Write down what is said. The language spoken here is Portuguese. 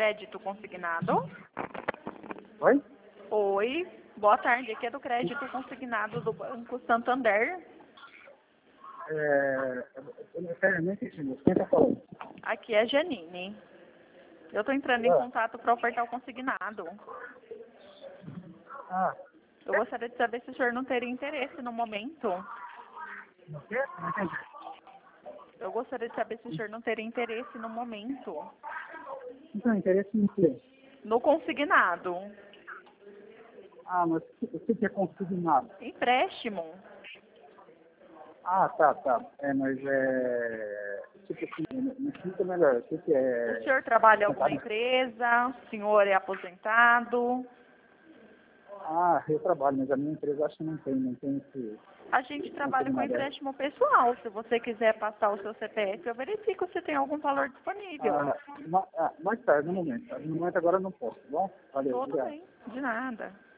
crédito consignado? Oi? Oi, boa tarde. Aqui é do crédito consignado do Banco Santander. Eu não entendi. Quem tá falando? Aqui é a Janine. Eu estou entrando em contato para ofertar o consignado. Ah, Eu gostaria de saber se o senhor não teria interesse no momento. no quê? Não entendi. Eu gostaria de saber se o senhor não teria interesse no momento. Então, interesse em quê? No consignado. Ah, mas o que é consignado? Empréstimo. Ah, tá. Mas tipo assim, me explica melhor. O que O é? senhor trabalha em alguma empresa? O senhor é aposentado? Ah, eu trabalho, mas a minha empresa acho que não tem esse A gente trabalha com consignado. empréstimo pessoal. Se você quiser passar o seu CPF, eu verifico se tem algum valor disponível. Mais tarde, no momento. No momento agora eu não posso, tá bom? Valeu, Tudo obrigado. bem, de nada.